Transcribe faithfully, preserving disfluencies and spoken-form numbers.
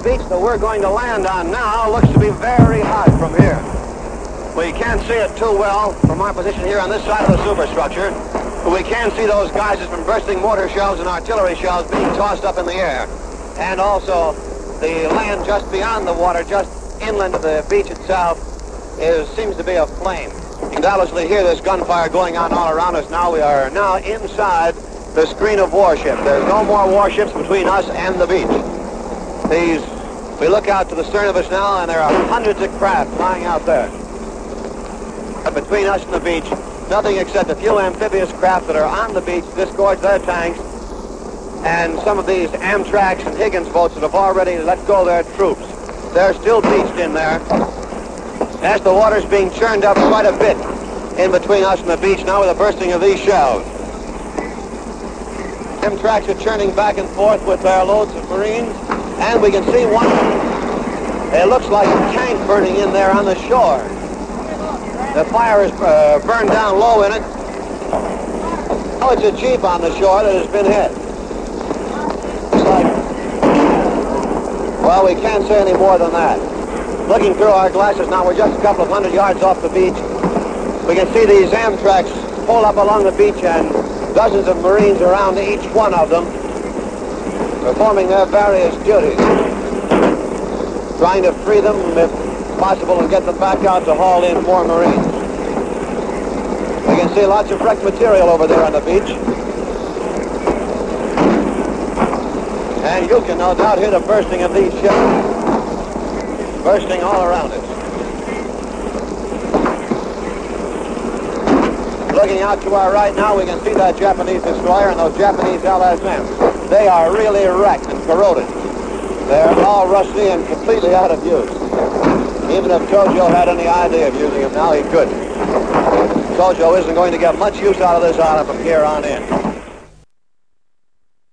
beach that we're going to land on now looks to be very hot from here. We can't see it too well from our position here on this side of the superstructure, but we can see those geysers from bursting mortar shells and artillery shells being tossed up in the air. And also the land just beyond the water, just inland of the beach itself, is seems to be aflame. You can doubtlessly hear this gunfire going on all around us now. We are now inside the screen of warships. There's no more warships between us and the beach. These, we look out to the stern of us now, and there are hundreds of craft flying out there. But between us and the beach, nothing except a few amphibious craft that are on the beach disgorge their tanks, and some of these Amtraks and Higgins boats that have already let go their troops. They're still beached in there. As the water's being churned up quite a bit in between us and the beach now with the bursting of these shells. Amtraks are churning back and forth with their loads of Marines, and we can see one. It looks like a tank burning in there on the shore. The fire is uh, burned down low in it. Oh, it's a Jeep on the shore that has been hit. It's like, well, we can't say any more than that. Looking through our glasses now, we're just a couple of hundred yards off the beach. We can see these Amtraks pull up along the beach, and dozens of Marines around each one of them, performing their various duties, trying to free them if possible and get them back out to haul in more Marines. We can see lots of wrecked material over there on the beach. And you can no doubt hear the bursting of these ships, bursting all around us. Looking out to our right now, we can see that Japanese destroyer and those Japanese L S Ms. They are really wrecked and corroded. They're all rusty and completely out of use. Even if Tojo had any idea of using them now, he couldn't. Tojo isn't going to get much use out of this island from here on in.